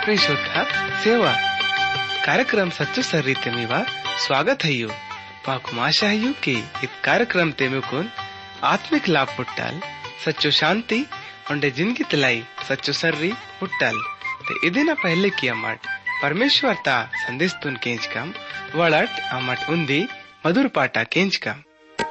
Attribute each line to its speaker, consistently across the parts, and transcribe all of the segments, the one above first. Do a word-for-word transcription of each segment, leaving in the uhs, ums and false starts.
Speaker 1: प्रिय श्रोता सेवा कार्यक्रम सच्चो सर्रीते मीवा स्वागत है यू माकु आशा है यू कि इस कार्यक्रम ते मुकुन आत्मिक लाभ पुट्टाल सच्चो शांति उंडे जिंदगी तलाई सच्चो सर्री पुट्टाल ते इदिना पहले की अमट परमेश्वर ता संदेश तुन केंच कम वड़ट अमट उन्दी मधुर पाटा केंच कम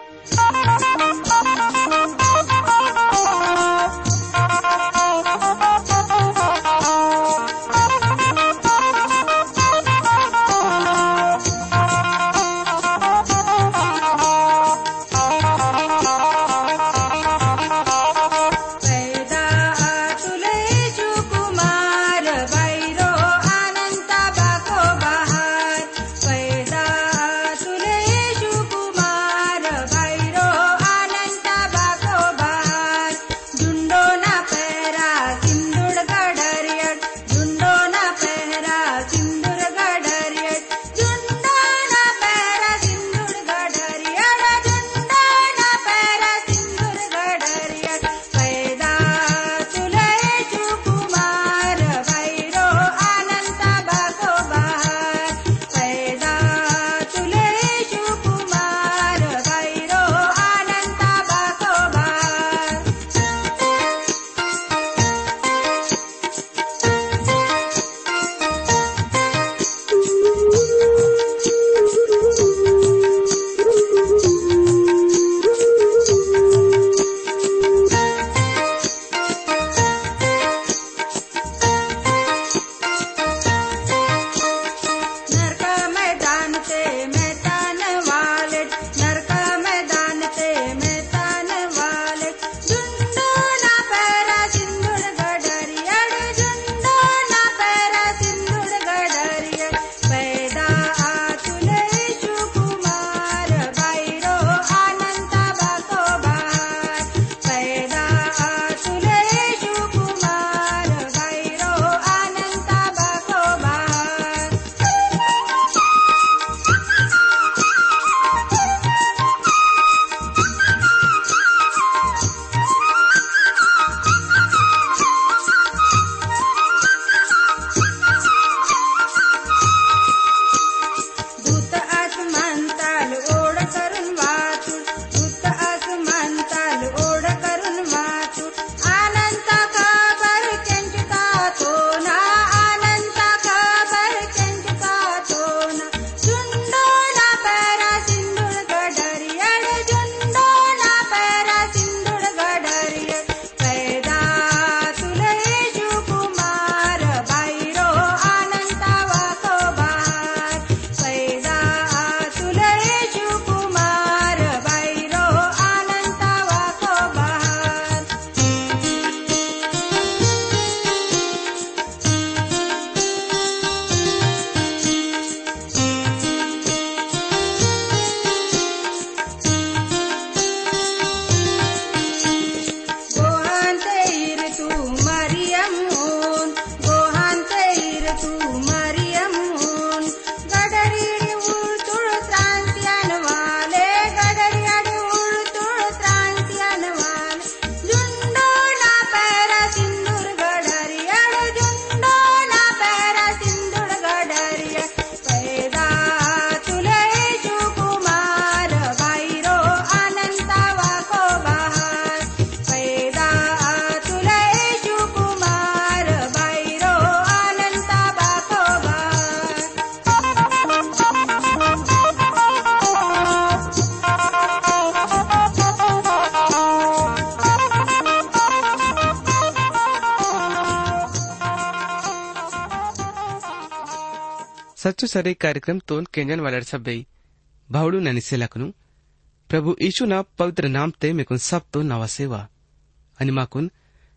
Speaker 1: सच्चो सरे कार्यक्रम तोन केंजन वालर सब्बे भावड़ू ननिसे लखनु प्रभु यीशु ना पवित्र नाम ते मेकुन सब तो नवा सेवा अनिमाकुन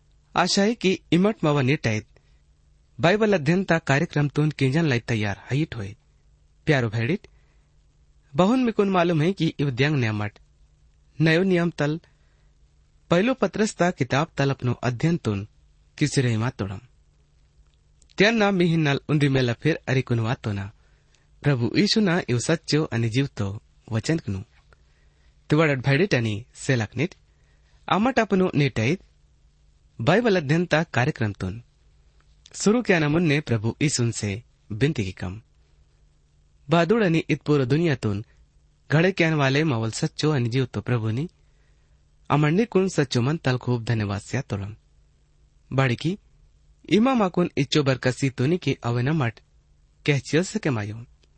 Speaker 1: आशा है कि इमट मावा नेटायत बाइबल अध्ययन ता कार्यक्रम तोन केंजन लाई तैयार हाइट होए प्यारो भेड़ित बहुन मेकुन मालूम है कि इवद्यांग न्यामट नयो नियम तल पहलो पत्रस ता किताब तल अपनो अध्ययन तोन किसरे मातोड़म त्यान ना मिहिन्नल उन्दी मेला फिर अरिकुनवा तो ना प्रभु यीशु ना इव सच्चो अनि जीवतो वचन कनु तिवाड़ भेड़िट अनि सेलकनिट आमट अपनो नेटायत बाइबल अध्ययन ता कार्यक्रम तुन शुरू क्या मुन्ने प्रभू इसून से बिनती की कम बहादुर आणि इतपूर दुनियातून घडे क्यान वाले मावल सच्चो आणि जीवतो प्रभूनी अमंडीकून सच्चो मन तल खूब धन्यवाद स्या तोळम बाड़की इमा माकुन इच्चो बरकसी तोनी के अवना मट कहचियल सके मायो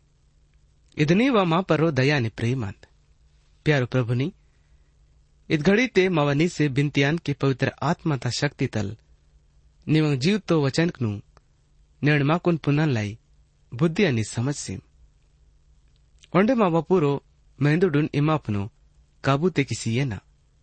Speaker 1: इदनी व मां परो दया ने प्रेमांत प्यारो प्रभुनी इत घड़ी ते मवनी से बिंतियान के पवित्र आत्मा ता शक्ति तल निवंग जीव तो वचनकनु निर्णमाकुन पुनन लाई बुद्धि आणि समझ से ओंडे मावा पूरो मेहंदुडुन इमापनो काबू ते किसी ये ना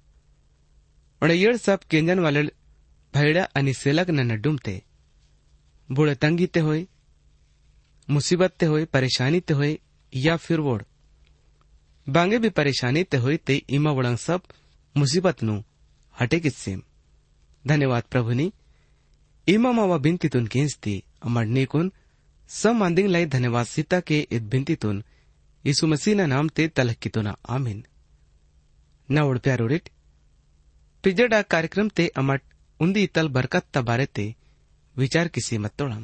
Speaker 1: ओंडे येड़ सब केंजन वाले भैड़ा आणि सेलक न डुमते बुढ़े तंगी ते होए मुसीबत ते होए परेशानी ते होए या फिर वोड़ बांगे भी परेशानी ते होए ते इमा वड़ंग सब मुसीबत नु हटे किस्सेम धन्यवाद प्रभुनी इमा मावा बिंतितुन केंसती अमडनीकुन सब मांदिंग लाई धन्यवाद सीता के इत बिंतितुन यीशु मसीह ना नाम ते तलक्कितुना आमीन नवड़ प्यारोडिट पिजड़ा कार्यक्रम ते अमट उन्दी तल बरकत तबारे ते विचार किसी मत्तोड़म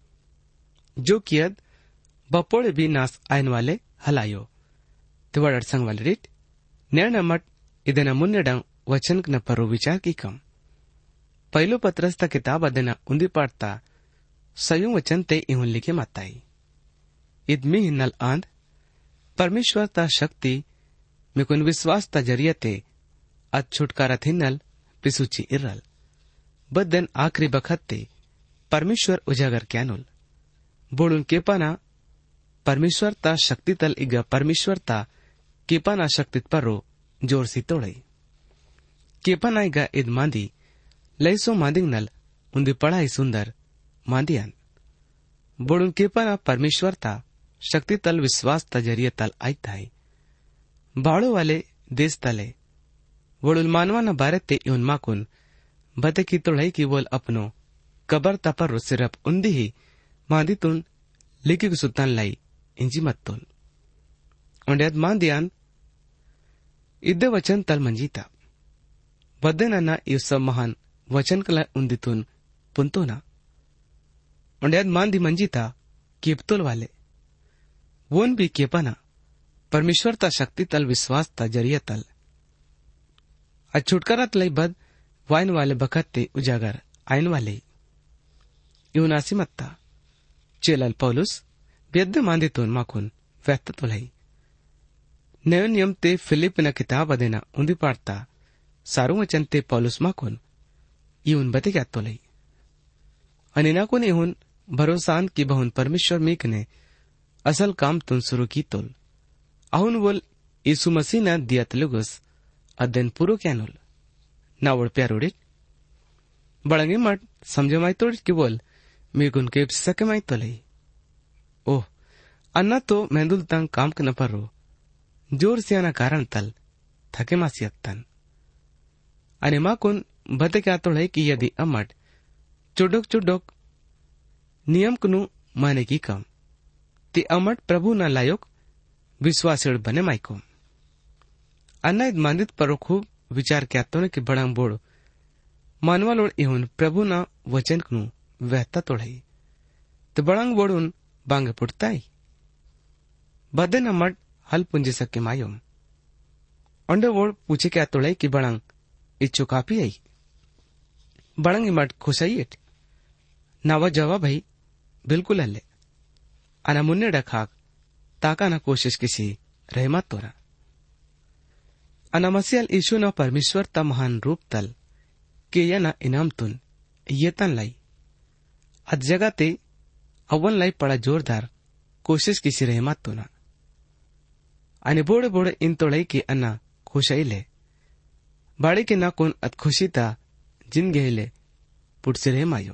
Speaker 1: जो कियद बपोड़े भी नास आयन वाले हलायो तिवड़ अड़संग वाले रिट नैन अमट इदेना मुन्नेडंग वचन न परो विचार की कम पहलो पत्रस्ता किताब अदेना उन्दी पाड़ता सयुं वचन ते इहुन लिखे माताई इदमी नल आंध परमेश्वर ता शक्ति मिकुन विश्वास ता जरिए ते अद छुटकारा थिन्नल पिसुची इर्रल बदन आखरी बखत ते परमेश्वर उजागर क्यानुल बोड़ुन केपाना परमेश्वर ता शक्ति तल इगा परमेश्वर ता केपाना शक्ति परो जोर सी तोड़ई केपाना इगा इद मांदी लैसो मांदिंग नल उन्दी पढ़ाई सुंदर मांदियान बोड़ुन केपाना परमेश्वर ता शक्ति तल विश्वास ता जरिए तल आई थाई बाड़ो वाले देश तले बोड़ुल मानवा न बारे ते यून माकुन बते की तोड़ई की बोल अपनो कबर ता पर सिर्फ उन्दी ही मांदी तुन लिखी सुतान लाई इंजी मत तोल उंडेद मांदियान इद्दे वचन तल मंजीता बदे ना यु सब महान वचन कला उन्दितुन पुंतो ना उंडेद मांदी मंजीता केपतोल वाले वोन भी केपना परमेश्वर ता शक्ति तल विश्वास ता जरिया तल आज छुटकारा तलई बद वाइन वाले बखत ते उजागर आयन वाले यूनासी मत्ता चेलल पौलुस बेद्द मांदितुन माकुन व्यक्त तोलाई नयो नियम ते फिलिप न किताब अदेना उन्दी पाड़ता सारू वचन ते पौलुस माकुन यून बते क्या तोलाई अनिनाकुन इहुन भरोसान की बहुन परमेश्वर मीक ने असल काम तुन शुरू की तोल अहुन बोल यीशु मसीह न दियत लुगुस अध्ययन पूरो क्यानुल नावड़ प्यारोडिट बड़ंगे मट समझे माई तोड़िट की बोल मीकुन के सके माई तोलई ओह अन्ना तो मेंदुल तंग काम के न परो जोर से आना कारण तल थके मासियतन अने माकुन बते क्या तोड़ई की यदि अमट चुडोक चुडोक नियम कुनु माने की कम ती अमट प्रभु न लायोक विश्वासेड़ बने माइको अन्ना इद मांदित परो खूब विचार क्या तो ने कि बड़ंग बोड़ मानवा लोड़ इहुन प्रभु न वचन कनु वहता तोड़ई तो बड़ंग बोड़ुन बांगे पुटताई बदे न मट हल पुंजे सके मायोम अंडे वोड़ पूछे क्या तोड़ई कि बड़ंग इच्छु कापी आई बड़ंग मट खुशाइट नावा जवाब भाई बिल्कुल हल्ले अना मुन्ने डखाक ताका न कोशिश किसी रहमत तोरा अनामसियल ईशु न परमेश्वर ता महान रूप तल के या न इनाम तुन ये तन लाई अद जगह ते अव्वन लाई पड़ा जोरदार कोशिश किसी रहमत तो ना अने बोड़े बोड़े इन तोड़ई के अन्ना खुशाई ले बाड़ी के ना कोन अत खुशी ता जिन गहेले पुटसे रह मायो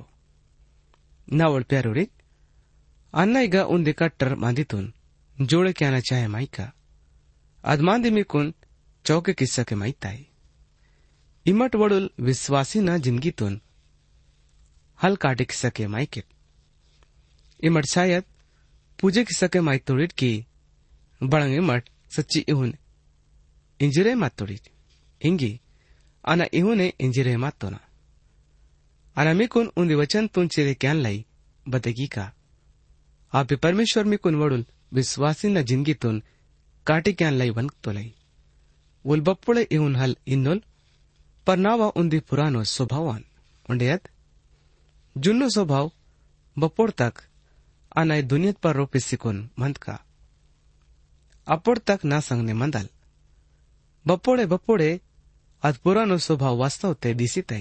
Speaker 1: ना वड़ प्यारोड़े अन्ना इगा उन दिका टर मांदितुन जोड़े क्या ना चाहे माई का अदमांदी में कुन चौके किस्सा के माई ताई इमट वड़ुल विश्वासी ना जिंदगी तुन हल काटे किस्सा के माई के इमट शायद पूजे किस्सा के माई तोड़िट की बड़ंग इमट सच्ची इहुन इंजरे मत तोड़िट इंगी आना इहुने इंजरे मत तो ना आणि मिकून उंदी वचन तुमचे क्यान लाई बतेगी का आपे परमेश्वर मिकून वडून विश्वासीना जिंदगीतून काटी क्यान लाई वनकतो लाई उल बप्पुळे येऊन हल इन्नोल पर नावा उंदी पुरानो स्वभावान उंडेयत जुन्नो स्वभाव बपोड़ तक आनाय दुनियत पर रोपे सिकुन मंद का अपोड़ तक ना संगने मंदल बपोड़े बपोड़े अद पुरानो स्वभाव वास्तव ते दिसिताई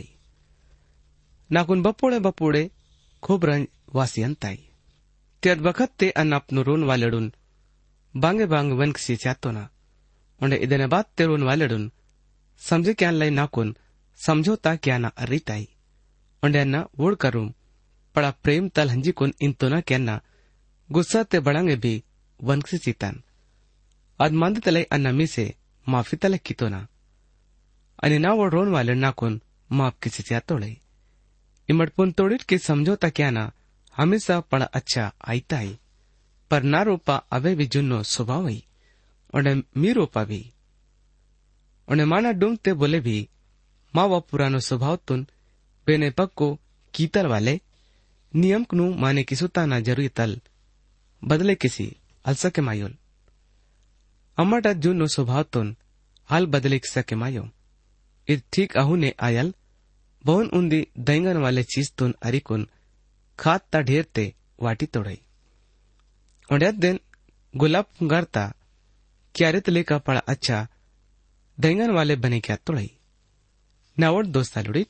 Speaker 1: नाकुन बपोड़े बपोड़े खूब रंज वासियंताई त्यात बखत ते अन अपनो रोन वालेडून बांगे बांग वनकसी चातो ना उंडे इदने बात ते रोन वालेडून समझे क्यान लाई नाकुन समझोता क्या ना अरिताई उंडे अन्ना वोड़ करूं पड़ा प्रेम तल हंजिकुन इंतो ना क्या गुस्सा ते बड़ांगे भी वनकसी चितान अद मंद तले अन्ना मी से माफी तले कितो ना अनि ना वो रोन वाले नाकुन माफ किसी चातोड़े इमटपुन तोड़िट के समझोता क्या ना हमेशा पड़ा अच्छा आईता ही पर ना रोपा अबे भी जुन्नो स्वभाव ही उन्हें मी रोपा भी उन्हें माना डूंगते बोले भी माँ व पुरानो स्वभाव तुन बेने पग को कीतल वाले नियम कनु माने किसुता ना जरूरी तल बदले किसी अलसा के मायोल अम्मटा जुन्नो स्वभाव तुन हाल बदले किसा के मायो इत ठीक आहू ने आयल बहुन उन्दी दैंगन वाले चीज तुन अरिकुन खात ता ढेरते वाटी तोड़ई उंडेत दिन गुलाब गरता क्यारित लेका पड़ा अच्छा दैंगन वाले बने क्या तोड़ई नावड़ दोस्ता लुड़ित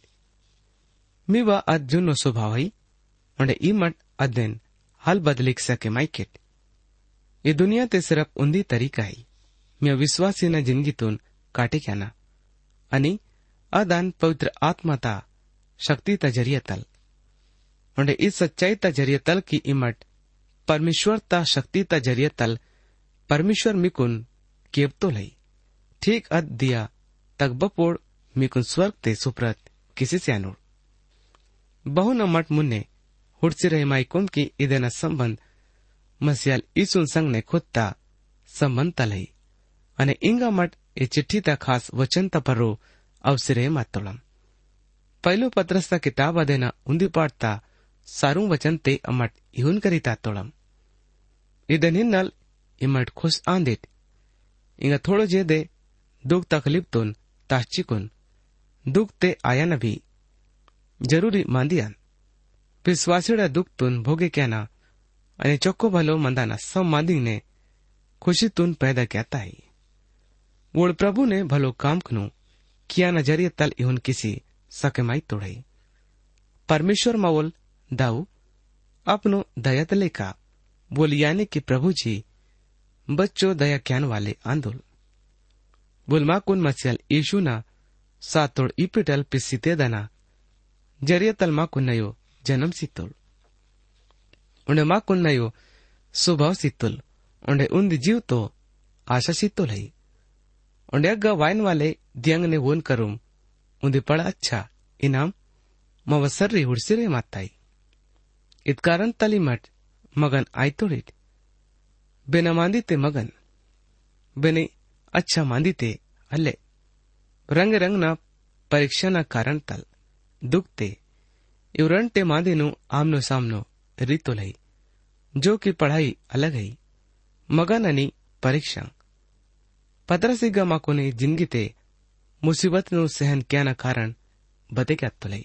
Speaker 1: मी वा अद जुन्नो स्वभाव ही उंडे ई मट अदेन हाल बदलिक सके माइकेट ये दुनिया ते सिर्फ उन्दी तरीका ही मैं विश्वासी न जिंदगीतून काटे क्या ना अनि अदान पवित्र आत्माता शक्ति ता जरिए तल उंडे इस सच्चाई ता जरिए तल की इमट परमेश्वर ता शक्ति ता जरिए तल परमेश्वर मिकुन केवतो लई ठीक अद दिया तक बपोड़ मिकुन स्वर्ग ते सुप्रत किसी से अनुर बहु न मट मुन्ने हुड़सी रहे माइकुन की इदेना संबंध मसियाल ईसुन संग ने खुदता संबंध तलई अने इंगा मट ए चिट्ठी ता खास वचन ता परो अवसरे मातोलम पहलो पत्रस्ता किताब अदेना उन्दी पाठता सारू वचन ते अमट इहुन करीता तोड़म इदन हिन्नल इमट खुश आंदित इंगा थोड़ो जे दे दुख तकलीफ तुन ताश्चिकुन दुख ते आया न भी जरूरी मांदियान विश्वासीड़ा दुख तुन भोगे क्या ना अने चोक्को भलो मंदाना सब मांदिंग ने खुशी तुन पैदा कहता है वोड़ प्रभु ने भलो काम कनु किया नजरिए तल इहुन किसी सकेमाई तोड़ई परमेश्वर मावोल दाऊ अपनो दया तले का बोल यानी कि प्रभु जी बच्चों दया क्यान वाले आंदोल बोल माकुन मसियल यीशु ना सातोड़ इपिटल पिसीते दना जरिए तल माकुन नयो जन्म सितोल उन्हें माकुन नयो स्वभाव सितुल उन्हें उन्द जीव तो आशा सितुल है उन्हें अग्गा वाइन वाले दियंग ने वोन करूम उन्हें पड़ा अच्छा इनाम मवसर्री हुड़सिरे माताई इत कारण तली मट मगन आई तोड़ित बेना मांदीते मगन बेने अच्छा मांदीते अल्ले रंग रंग ना परीक्षा ना कारण तल दुखते इवरंटे मांदेनु आमनो सामनो रीतो लई जो की पढ़ाई अलग है मगन अनि परीक्षा पत्रसिगा माकोने जिंदगी ते मुसीबत नु सहन क्या ना कारण बते क्या तलई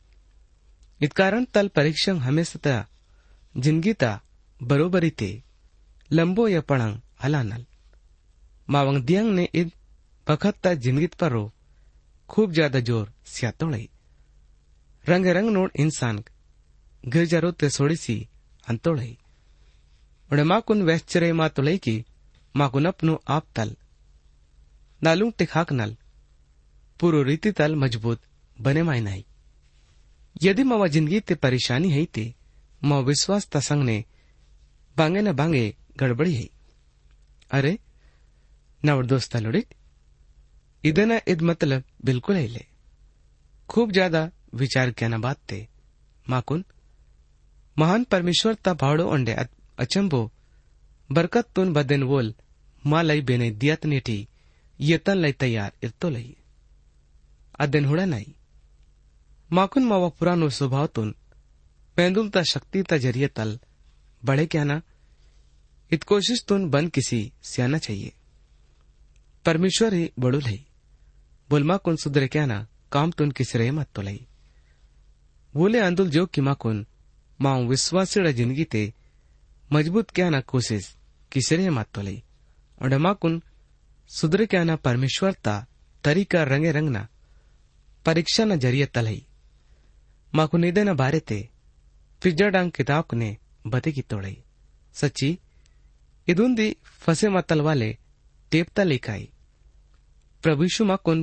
Speaker 1: इत कारण तल परीक्षा हमेशा ता जिंदगी ता बरोबरी ते लंबो या पड़ंग हलानल मावंग दियंग ने id बखत ता जिंदगी परो खूब ज्यादा जोर स्यातोड़ई रंग रंग नोड इंसान गिरजारो ते सोड़ी सी अंतोड़ई उड़े माकुन वैश्चरे मा तोड़ई की माकुन अपनो आप तल नालू टिखाक नल पूरो रीति तल मजबूत बने माय नहीं यदि मावा जिंदगी ते परेशानी है ते माँ विश्वास तसंग ने बांगे न बांगे गड़बड़ी है अरे नवर दोस्ता लुड़ित इदना इद मतलब बिल्कुल है ले खूब ज्यादा विचार क्या न बात ते माकुन महान परमेश्वर ता भाड़ो अंडे अचंबो बरकत तुन बदन वोल माँ लई बेने दियत नेटी यतन लई तैयार इरतो लई अदन हुड़ा नहीं माकुन मावा पुरानो स्वभावतून पेंदुलता शक्तीता जरिये तल बड़े क्या ना इत कोशिश तुन बन किसी सियाना चाहिए। परमेश्वर ही बड़ुल है बोल माकुन सुधरे क्या ना काम तुन किसी रहे मत तो लाई बोले आंदुल जो कि माकुन माऊ विश्वासीड़ा जिंदगी ते मजबूत क्या ना कोशिश किसी रहे मत तो लाई और माकुन सुधरे क्या ना परमेश्वर ता तरीका रंगे रंगना परीक्षा न जरिए तल है माकुन इदे न बारे ते फिजा डांग किताब ने बते की तोड़ई सच्ची इदुंदी फसे मतल वाले टेपता लिखाई प्रभु यीशु माकुन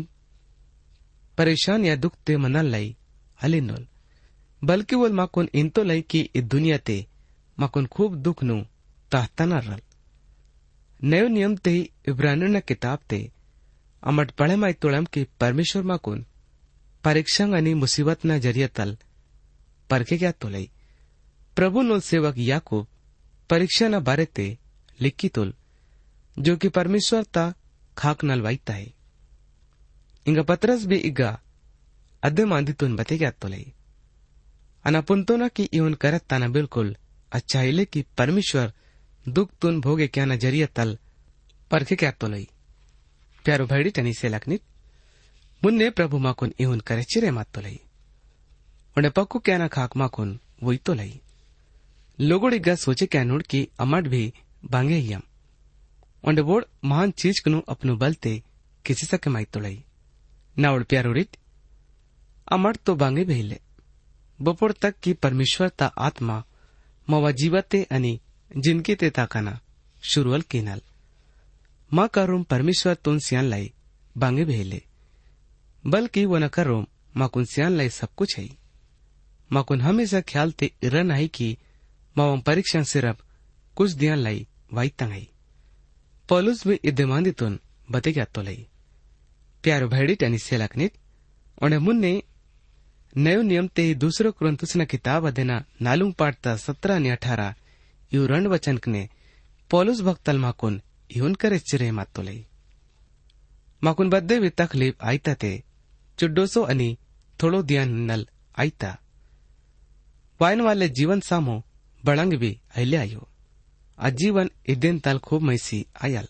Speaker 1: परेशान या दुख ते मनल लाई हलिनोल बल्कि वो माकुन इंतो लाई कि इस दुनिया ते माकुन खूब दुख नु ताहता न रल नयो नियम ते इब्रानियों न किताब ते अमट पढ़े माई तोड़म की परमेश्वर माकुन परीक्षा आणि मुसीबत न जरिए तल परखे क्या तो लाई प्रभु नोल सेवक याकूब परीक्षा न बारे ते लिखी तुल जो कि परमेश्वर ता खाक नल वाईता है इंगा पत्रस भी इगा अद्दे मांदी तुन बते क्या तो लाई अना पुंतो ना कि इवन करत ताना बिल्कुल अच्छा हिले कि परमेश्वर दुख तुन भोगे क्या न जरिए तल परखे क्या तो लाई प्यारो भैडी टनी से लखनित मुन्ने प्रभु माकुन इवन करे चिरे मत तो लाई उन्हें पक्कू क्या ना खाक माकुन वही तो लाई लोगोड़िगा सोचे क्या नोड़ की अमट भी बांगे यम उन्हें वोड़ महान चीज कनु अपनु बलते किसी सके माई तो लाई ना उड़ प्यारोड़ित अमट तो बांगे भेले बपोड़ तक की परमेश्वर ता आत्मा मवा जीवते अनि जिनकी ते ताकाना शुरुअल कीनल माँ करूम परमेश्वर तुन सियान लाई बांगे भेले बल्कि वो न करूम माकुन सियान लाई सब कुछ है माकुन हमेशा ख्याल ते इरन आई कि मावम परीक्षा सिर्फ कुछ दियान लाई वाई तंगई पौलुस भी इद्देमांदी तुन बते क्या तो लाई प्यारो भैडी टनी से लखनित उन्हें मुन्ने नयो नियम ते ही दूसरो कुरंतुस न किताब अदेना नालुंग पाठता सत्रह ने अठारह यू रण वचन ने पौलुस भक्तल माकुन यून करे चिरे मत तो लाई माकुन बद्दे भी तकलीफ आईता ते चुड्डोसो अनि थोड़ो दियान नल आईता वायन वाले जीवन सामो बड़ंग भी अले आयो अजीवन इदेन तल खूब मैसी आयल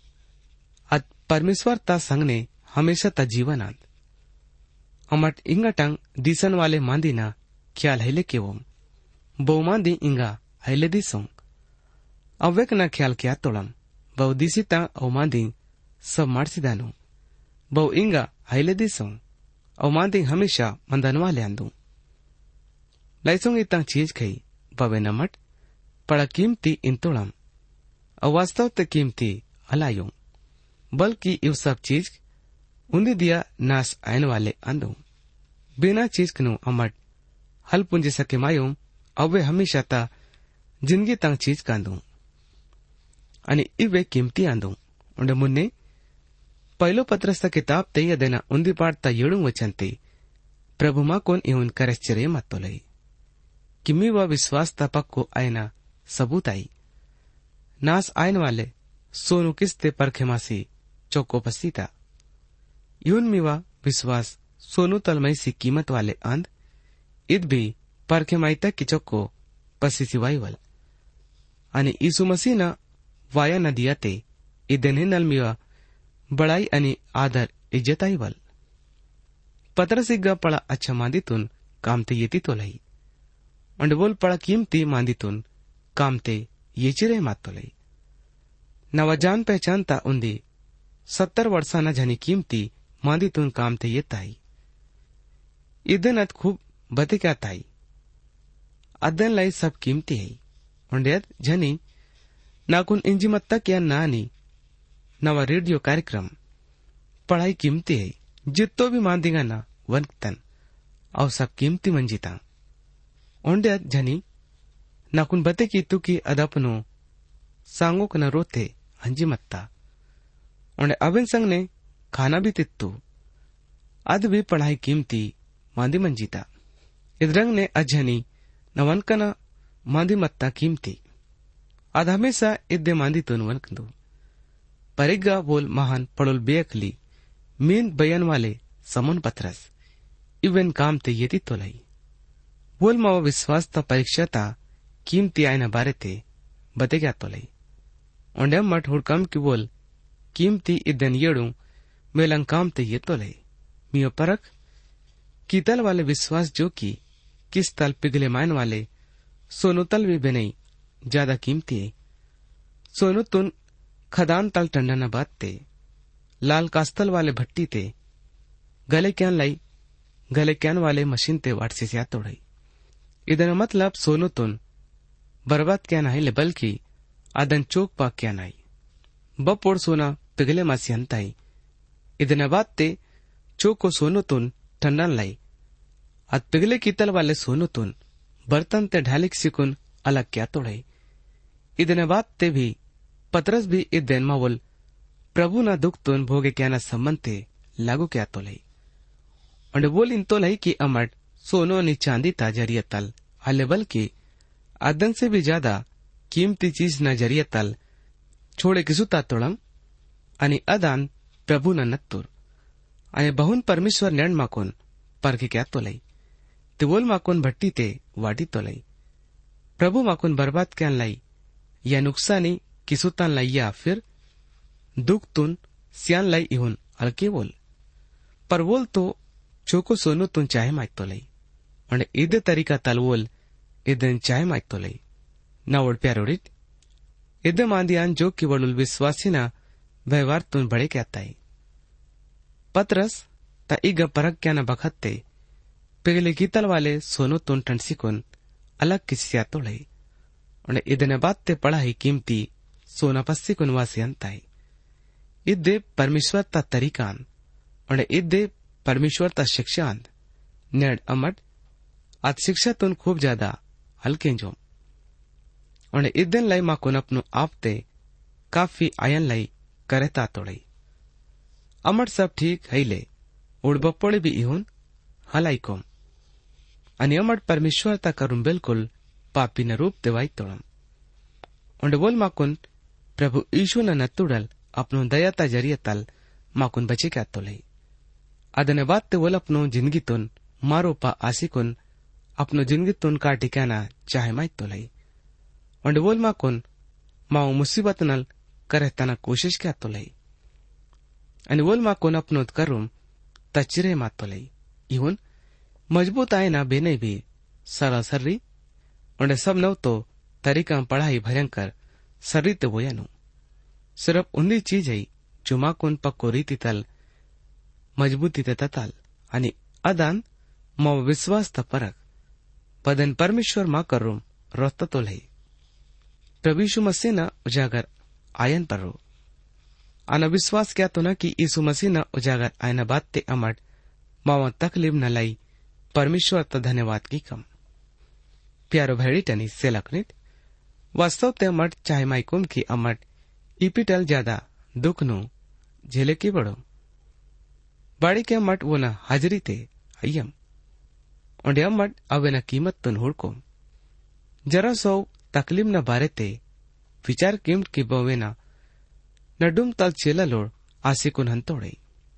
Speaker 1: अत परमेश्वर ता संग ने हमेशा ता जीवन आंद अमट इंगा टंग दिसन वाले मांदी ना ख्याल hele के वोम बो मांदी इंगा hele दिसों अवेक ना ख्याल क्या तोड़म बहु दिसी ता औ मांदी सब मारसी दानो बहु इंगा hele दिसों औ मांदी हमेशा मंदन वाले आंदू लाइसों इतना चीज खई बवे नमट पड़ा कीमती इंतोड़म अवास्तव ते कीमती अलायो बल्कि इव सब चीज उन्दी दिया नास आयन वाले अंदो बिना चीज कनु अमट हल पुंजे सके मायो अवे हमेशा ता जिंदगी तंग चीज कांदो अनि इवे कीमती आंदो उंडे मुन्ने पहलो पत्रस ता किताब ते यदेना उन्दी पाठ ता येड़ू वचनते प्रभु मा कोन इवन करश्चरे मत तो लई किमी व विश्वास ता पक्को आयना सबूत आई नास आयन वाले सोनु किस्ते परखे मासी चौको पसीता यून मीवा विश्वास सोनु तलमई सी कीमत वाले अंध इद भी परखे माईता की चौको पसी सिवाईवल अनि ईसु मसीह न वाया न दियाते इदने नलमीवा बड़ाई अनि आदर इज्जत आईवल पत्रसिग्गा पड़ा अच्छा मांदितुन कामते येती तो लई अंडबोल पड़ा कीमती मांदितुन कामते ये चिरे मात तो लई नवजान पहचानता उन्दी सत्तर वर्षा न झनी कीमती मांदितुन कामते ये ताई इदन अत खूब बते क्या ताई अदन लाई सब कीमती है उंडेद झनी नाकुन इंजी मत्ता क्या नानी नवा रेडियो कार्यक्रम पढ़ाई कीमती है जितो भी मांदिगा ना वनतन और सब कीमती मंजिता उंडेद झनी नाकुन बते की तू की अदपनो सांगो कन रोते हंजी मत्ता उन्हें अबिन संग ने खाना भी तित्तू अद भी पढ़ाई कीमती मांदी मंजीता इदरंग ने अजनी नवन कना मांदी मत्ता कीमती अद हमेशा इद्दे मांदी तुन वनकंदू परिग्गा बोल महान पड़ोल बेअकली मीन बयन वाले समन पथरस इवन काम ते येती तोलाई वोल माव विश्वास ता परीक्षा ता कीमती आयना बारे ते बते क्या तोलाई ओंडे मठ हुड़कम की बोल कीमती इदन येड़ू मेलंग काम ते ये तोलाई मियो परक कीतल वाले विश्वास जो की किस तल पिघले मायन वाले सोनो तल भी बेनई ज्यादा कीमती है सोनो तुन खदान तल टंडना बात ते लाल कास्तल वाले भट्टी ते गले क्यान लाई गले क्यान वाले मशीन ते वाट से तोड़ई इदन मतलब सोनो तुन बर्बाद क्या नहीं ले बल्कि आदन चोक पा क्या नहीं बपोड़ सोना पिघले मासी अंताई इदन बात ते चोको सोनो तुन ठंडन लाई अत पिघले कीतल वाले सोनो तुन बर्तन ते ढालिक सिकुन अलग क्या तोड़ई इदन बात ते भी पतरस भी इदन मावल प्रभु ना दुख तुन भोगे क्या ना संबंध ते लागू क्या तोलाई और बोल इन तोलाई की अमट सोनो नि चांदी ता जरिया तल हले बल्कि आदन से भी ज्यादा कीमती चीज न जरिया तल छोड़े किसु ता तोड़म आणि अदान प्रभु न नत्तुर आणि बहुन परमेश्वर नेण माकोन परके क्या तोलाई ते बोल माकोन भट्टी ते वाटी तोलाई प्रभु माकोन बर्बाद क्या लाई या नुकसानी किसुतान लाई या फिर दुख तुन सियान लाई इहुन हल्के बोल पर बोल तो चोको सोनो तुन चाहे माय तोलाई और इदे तरीका तल बोल इदन चाहे माय तोलाई ना ओड प्यारोडित इदे मांदियान जो कि वडुल विश्वासी ना व्यवहार तुन बड़े क्या ताई पतरस ता इग परक क्या न बखत्ते पिघले गीतल वाले सोनो तुन टंसिकुन अलग किसी तोड़ई और इदने बात ते पढ़ा ही कीमती सोना पस्सिकुन वासी अंताई इदे परमेश्वर ता तरीकान और इदे परमेश्वर ता शिक्षान नेड अमट आज शिक्षा तुन खूब ज्यादा हल्के जो और इदन लाई माकुन अपनो आपते काफी आयन लाई करता तोड़ई अमट सब ठीक है ले उड़ बपोड़े भी इहुन हलाई कोम अनि अमट परमेश्वर ता करुम बिल्कुल पापी न रूप देवाई तोड़म और बोल माकुन प्रभु ईशु न नतुडल अपनो दया ता जरिया तल माकुन बचे क्या तोलाई अदने बात ते बोल अपनो जिंदगी तुन मारो पा आसिकुन अपनो जिंदगी तुन का टिकाना चाहे माई तोलाई और बोल माकुन माओ मुसीबत नल करे तना कोशिश क्या तोलाई अनि बोल माकुन अपनो करुम तचिरे मा तोलाई इहुन मजबूत आए ना बेने भी सरासरी और सब नव तो तरीका पढ़ाई भयंकर सरित बोयनु सिर्फ उन्दी चीज है जो माकुन पक्को रीति तल मजबूती ते तताल आणि अदान मो विश्वास त परक पदन परमेश्वर मा करूम रोत तो लई प्रभु यीशु मसीह न उजागर आयन परो अन विश्वास क्या तो न कि यीशु मसीह न उजागर आयन बात ते अमट मावा तकलीफ न लाई परमेश्वर त धन्यवाद की कम प्यारो भैडी टनी से लखनित वास्तव ते अमट चाहे माइकुम की अमट इपिटल ज्यादा दुख नु झेले की बड़ो बाड़ी के अमट वो न हाजरी ते अयम और अमट अवे न कीमत तुन हुड़को जरा सो तकलीफ न बारे ते विचार कीमत की बवे न नडुम तल चेला लोड़ आसी कुन हंतोड़े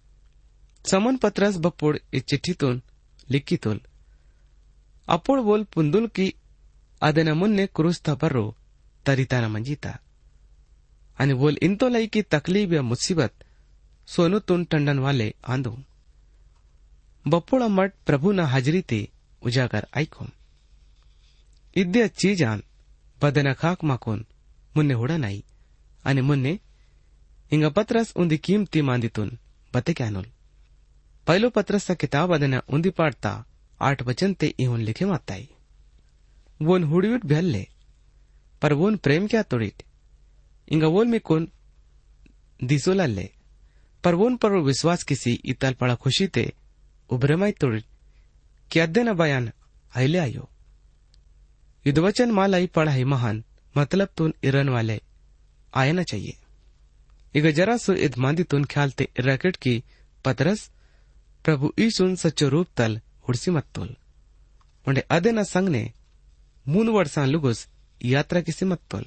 Speaker 1: समन पत्रस बपोड़ इस चिट्ठी तुन लिखी तुल अपोड़ बोल पुंदुल की अदन मुन्ने क्रूस्ता पर्रो तरीता न मंजीता आणि बोल इंतो लई की तकलीफ या मुसीबत सोनु तुन टंडन वाले आंदो बपोड़ अमट प्रभु न हाजरी ते उजागर आईकोम इद्दे चीजान बदन खाक माकोन मुन्ने हुड़ा नाई आणि मुन्ने इंग पत्रस उन्दी कीमती मांदितुन बते क्यानुल पहलो पत्रस सा किताब अदना उन्दी पाड़ता आठ वचन ते इहुन लिखे माताई वोन हुड़ीउट भ्याल्ले पर वोन प्रेम क्या तोड़ीट इंग वोल में कोन दिसोला ले पर वोन पर विश्वास किसी इतल पड़ा खुशी ते उभरमाई तोड़ीट कि अद्दे न बयान आइले आयो युद्धवचन मालाई पढ़ाई महान मतलब तुन इरन वाले आया न चाहिए इग जरा सो इद मांदी तुन ख्याल ते रैकेट की पतरस प्रभु ईसुन सच्चो रूप तल हुड़सी मत तोल उन्हें अदे न संग ने मून वर्षा लुगुस यात्रा किसी मत तोल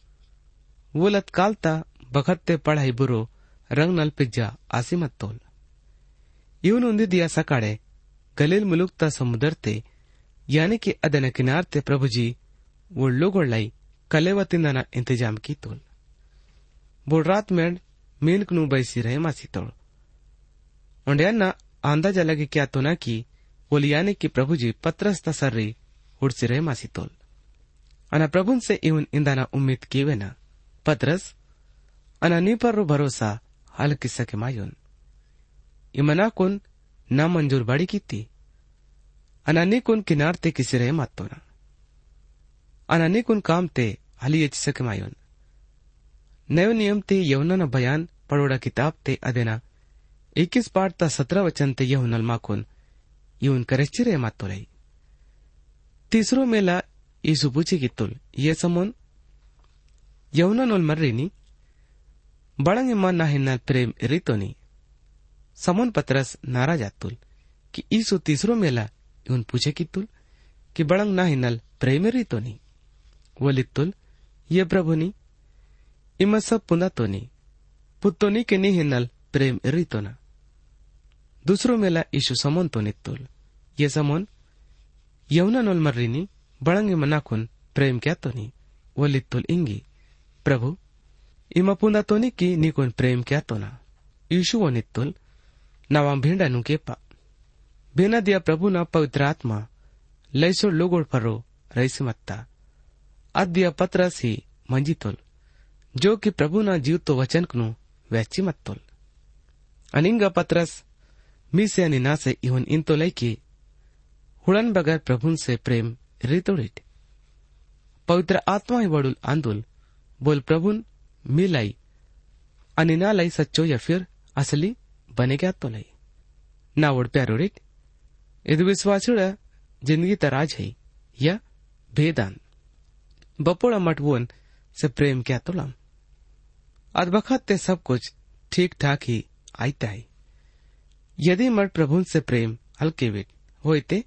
Speaker 1: वो लतकालता बखत्ते पढ़ाई बुरो रंग नल पिज्जा आसी मत तोल इवन उन्दी दिया सकाड़े गलील मुलुक ता समुदर ते यानी कि अदन किनार ते प्रभु जी वो लोगोळ्लाई कलेवतिंदना इंतजाम की तोल बोल रात में मीनक नु बैसी रहे मासी तोड़ उंडियाना अंदाजा लगे क्या तो ना कि बोल यानी कि प्रभु जी पत्रस ता सर्री उड़सी रहे मासी तोल अना प्रभुन से इवन इंदाना उम्मीद कीवे ना पत्रस अना नी पर भरोसा हल किस्सा के मायून इमना कुन ना मंजूर बाड़ी की थी अना नी कुन किनार ते किसी रहे मत तो ना अना नी कुन काम ते हली ये चिस्सा के मायून नयो नियम ते यौना न बयान पड़ोड़ा किताब ते अदेना इक्कीस पाठ ता सत्रह वचन ते यहुनल माकुन यून करेच्ची रहे मत तो रही तीसरो मेला यीशु पूछे की तुल ये समोन यहुना नोल मर्रीनी बड़ंग मन ना हिन्ना प्रेम रितोनी समोन पत्रस नाराज आतुल कि यीशु तीसरो मेला यून पूछे की तुल कि बड़ंग ना हिन्नल प्रेम रितोनी वो लितुल ये प्रभुनी इम सब पुंदा तोनी पुत्तोनी के नी हिन्नल प्रेम रितोना दूसरो मेला यीशु समोन तो नित्तुल ये समोन यहुना नोल मर्रीनी बड़ंगे मनाकुन प्रेम क्या तो नी वो लित्तुल इंगी प्रभु इमा पुंदा तो नी की नीकुन प्रेम क्या तो ना यीशु वो नित्तुल नवाम भेंडा नु केपा बेना दिया प्रभु ना पवित्र आत्मा लैसो लोगोड़ परो रईस मत्ता अद्या पत्रस ही मंजितुल जो कि प्रभु ना जीव तो वचन कनु वैची मत्तुल अनिंगा पत्रस मी से अनिना से इवन इन तो लई की हुड़न बगैर प्रभु से प्रेम रितोड़िट पवित्र आत्मा ही बड़ुल आंदुल बोल प्रभुन मी लाई अनिना लाई सच्चो या फिर असली बने क्या तो लाई ना वोड़ प्यारोड़िट इद विश्वासुड़ा जिंदगी तराज है या भेदान बपोड़ा मटवोन से प्रेम क्या तो लाम अद बखत ते सब कुछ ठीक ठाक ही आईता है यदि मट प्रभु से प्रेम हल्के वेट होते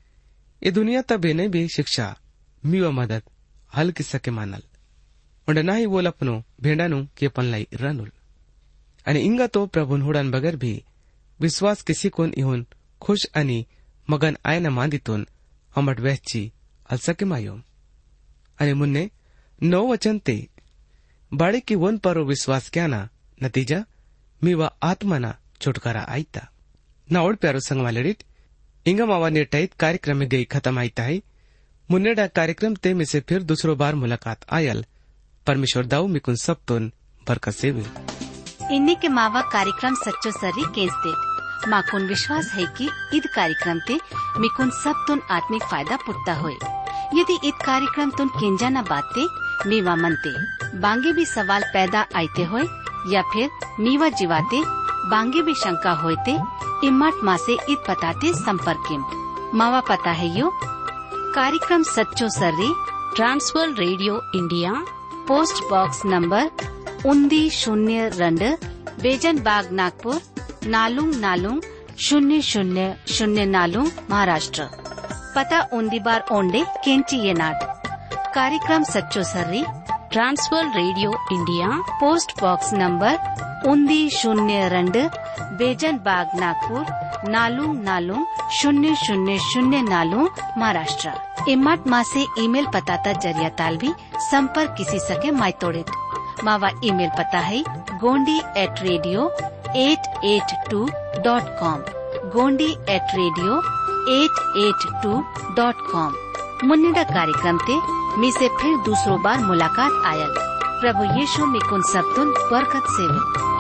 Speaker 1: ये दुनिया तबे ने भी शिक्षा मीवा मदद हल किस्सा के मानल उंड ना ही बोल अपनो भेंडानु के पनलाई रनुल अनि इंगा तो प्रभुन हुड़न बगैर भी विश्वास किसी कोन इहुन खुश अनि मगन आय न मांदितोन अमट वैची अलसा के मायोम अनि मुन्ने नौ वचन ते बाड़े की वन परो विश्वास क्या ना नतीजा मीवा आत्मा ना छुटकारा आईता ना ओड प्यारो संग वालेडिट इंगा मावा ने टाइट कार्यक्रम में गई खत्म आईता है मुन्नेडा कार्यक्रम ते में से फिर दूसरो बार मुलाकात आयल परमेश्वर दाऊ मिकुन सब तोन बरकत सेवे
Speaker 2: इन्हीं के मावा कार्यक्रम सच्चो सरी केंस्टेट माकुन विश्वास है कि ईद कार्यक्रम ते मिकुन सब तुन आत्मिक फायदा पुट्टा होए यदि ईद कार्यक्रम तुन केंजा न बाते मीवा मनते बांगे भी सवाल पैदा आते होए या फिर मीवा जीवाते बांगे भी शंका होते इम्मत माँ से ईद पताते संपर्किम मावा पता है यो कार्यक्रम सच्चो सर्री Trans World radio India post box number उन्दी शून्य रंड बेजन बाग नागपुर नालुंग नालुंग शून्य शून्य शून्य नालुंग महाराष्ट्र पता उन्दी बार ओंडे केंची ये नाट कार्यक्रम सच्चो सर्री Trans World radio India post box number उन्दी शून्य रंड बेजन बाग नागपुर नालुंग नालुंग शून्य शून्य शून्य नालुंग महाराष्ट्र इम्मत माँ से ईमेल पताता जरिया ताल भी संपर्क किसी सके मायतोड़े मावा ईमेल पता है Gondi at radio eight eight two dot com Gondi at radio eight eight two dot com मुन्नेडा कार्यक्रम ते मी से फिर दूसरो बार मुलाकात आयल प्रभु यीशु में कुन सब तुन बरकत सेवे।